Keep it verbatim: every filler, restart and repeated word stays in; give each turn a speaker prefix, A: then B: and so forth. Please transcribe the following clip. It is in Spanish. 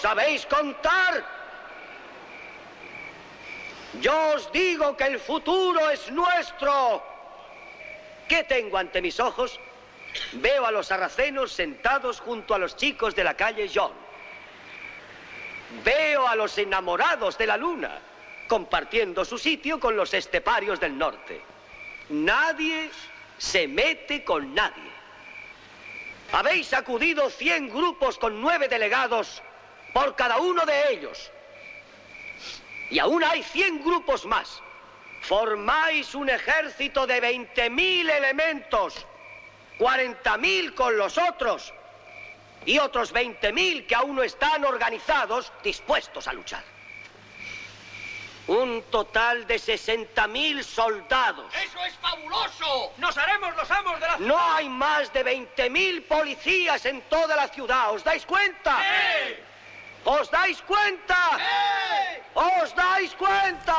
A: ¿Sabéis contar? Yo os digo que el futuro es nuestro. ¿Qué tengo ante mis ojos? Veo a los sarracenos sentados junto a los chicos de la calle John. Veo a los enamorados de la luna compartiendo su sitio con los esteparios del norte. Nadie se mete con nadie. Habéis acudido cien grupos con nueve delegados por cada uno de ellos. Y aún hay cien grupos más. Formáis un ejército de veinte mil elementos, cuarenta mil con los otros y otros veinte mil que aún no están organizados, dispuestos a luchar. Un total de sesenta mil soldados.
B: ¡Eso es fabuloso! ¡Nos haremos los amos de la ciudad!
A: No hay más de veinte mil policías en toda la ciudad. ¿Os dais cuenta?
B: ¡Sí!
A: ¿Os dais cuenta?
B: ¡Sí!
A: ¿Os dais cuenta?